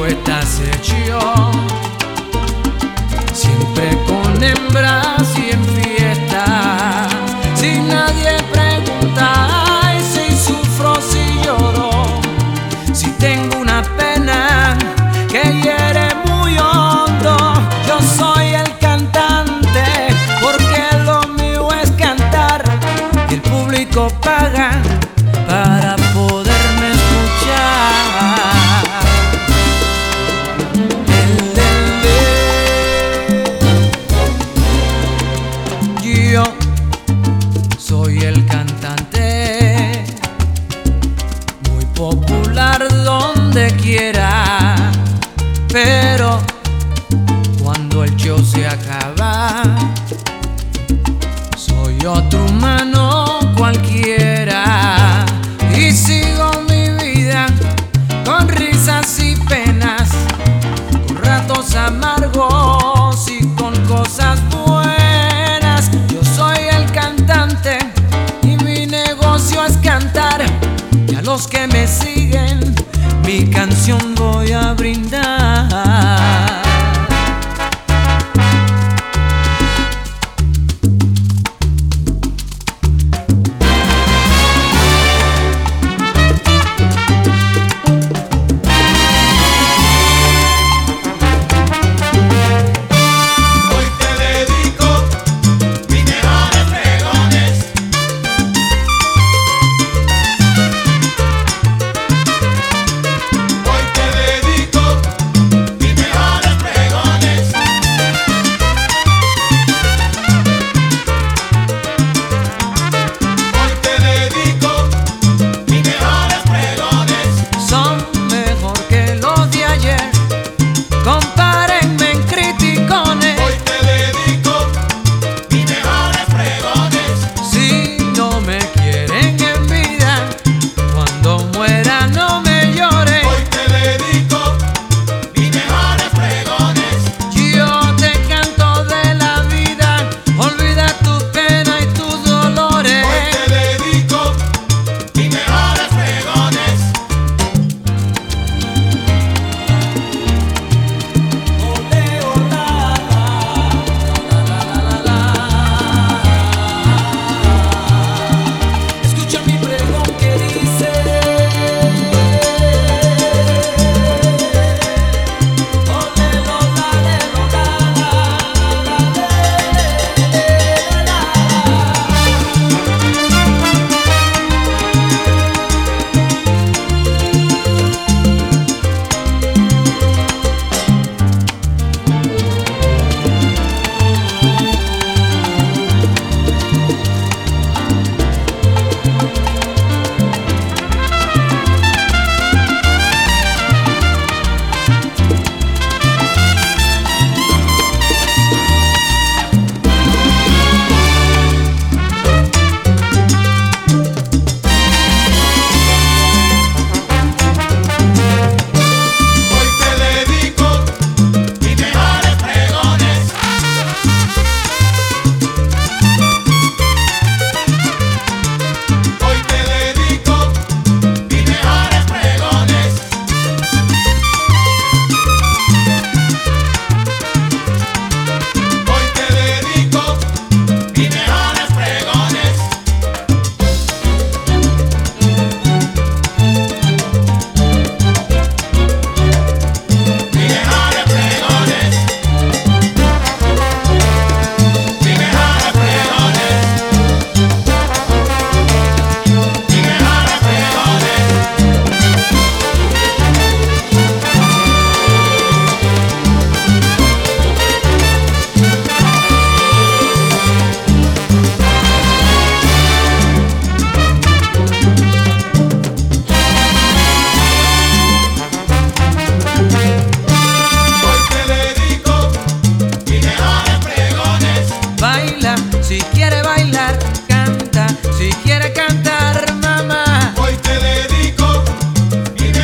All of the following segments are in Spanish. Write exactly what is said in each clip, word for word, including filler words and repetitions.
estás hecho, siempre con hembras y en fiesta, si nadie pregunta, ay, si sufro, si lloro, si tengo una pena que hiere muy hondo. Yo soy el cantante porque lo mío es cantar y el público paga para poderme escuchar. Yo soy el cantante muy popular donde quiera, pero cuando el show se acaba, soy otro humano cualquiera y sigo mi vida con risas y penas, con ratos amargos y con cosas buenas. Yo soy el cantante y mi negocio es cantar, y a los que me siguen mi canción voy a brindar.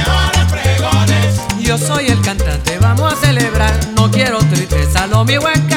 Yo soy el cantante, vamos a celebrar. No quiero tristeza, lo mío es